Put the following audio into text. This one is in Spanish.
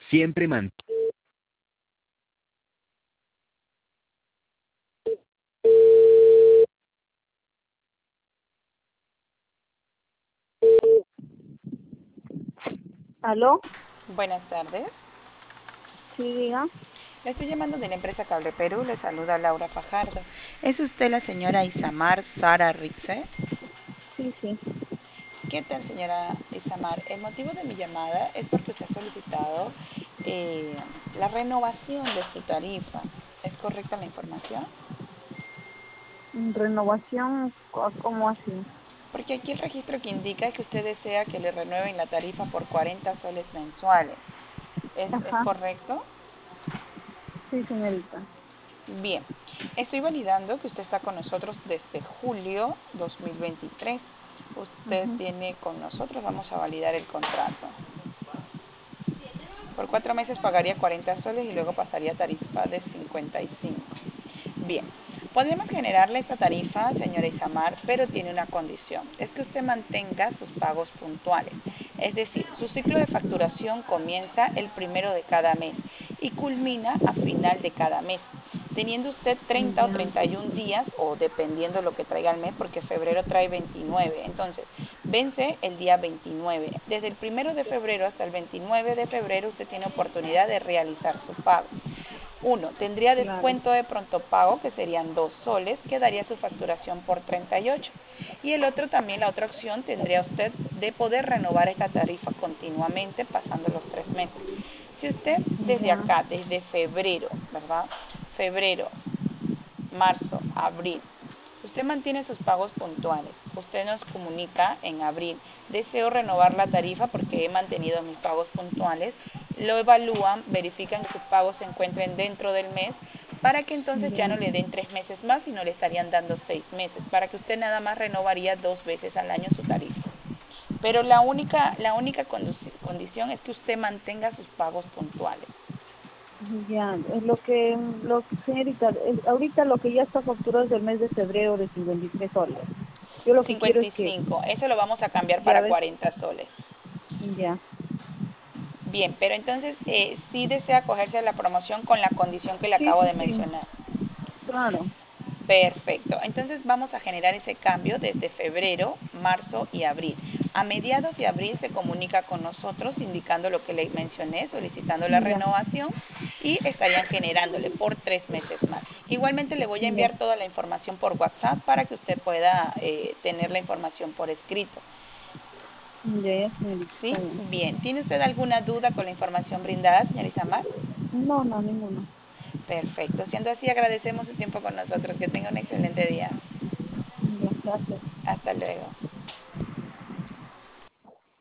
Siempre man- ¿Aló? Buenas tardes. Sí, diga. Le estoy llamando de la empresa Cable Perú. Le saluda Laura Fajardo. ¿Es usted la señora Isamar Sara Rixe? Sí, sí. ¿Qué tal, señora Isamar? El motivo de mi llamada es porque usted ha solicitado eh, la renovación de su tarifa. ¿Es correcta la información? Renovación, ¿cómo así? Porque aquí el registro que indica que usted desea que le renueven la tarifa por 40 soles mensuales. ¿Es Ajá. correcto? Sí, señorita. Bien, estoy validando que usted está con nosotros desde julio 2023. Usted Ujú. tiene con nosotros, vamos a validar el contrato. Por 4 meses pagaría 40 soles y luego pasaría a tarifa de 55. Bien, podemos generarle esta tarifa, señora Isamar, pero tiene una condición, es que usted mantenga sus pagos puntuales. Es decir, su ciclo de facturación comienza el primero de cada mes y culmina a final de cada mes, teniendo usted 30 o Ya. 31 días, o dependiendo lo que traiga el mes, porque febrero trae 29. Entonces, vence el día 29. Desde el primero de febrero hasta el 29 de febrero usted tiene oportunidad de realizar su pago. Uno, tendría Claro. descuento de pronto pago, que serían 2 soles, que daría su facturación por 38. Y el otro también, la otra opción, tendría usted de poder renovar esta tarifa continuamente pasando los 3 meses. Si usted desde Ya. acá, desde febrero, ¿verdad? Febrero, marzo, abril. Usted mantiene sus pagos puntuales. Usted nos comunica en abril. Deseo renovar la tarifa porque he mantenido mis pagos puntuales. Lo evalúan, verifican que sus pagos se encuentren dentro del mes para que entonces ya Ya. no le den 3 meses más, sino le estarían dando 6 meses, para que usted nada más renovaría 2 veces al año su tarifa. Pero la única condición es que usted mantenga sus pagos puntuales. Ya. Es señorita, ahorita lo que ya está facturado es del mes de febrero de 53 soles. Yo lo que quiero es que, 55, eso lo vamos a cambiar ya para ves, 40 soles. ya. Bien, pero entonces sí desea acogerse a la promoción con la condición que le Sí, acabo sí, de sí. mencionar. Claro. Perfecto. Entonces vamos a generar ese cambio desde febrero, marzo y abril. A mediados de abril se comunica con nosotros indicando lo que le mencioné, solicitando la Ya. renovación, y estarían generándole por 3 meses más. Igualmente le voy a Ya. enviar toda la información por WhatsApp para que usted pueda tener la información por escrito. Ya, señorita, ¿Sí? está bien. Bien. ¿Tiene usted alguna duda con la información brindada, señora Isamar? No, no, ninguno. Perfecto. Siendo así, agradecemos su tiempo con nosotros. Que tenga un excelente día. Ya, gracias. Hasta luego.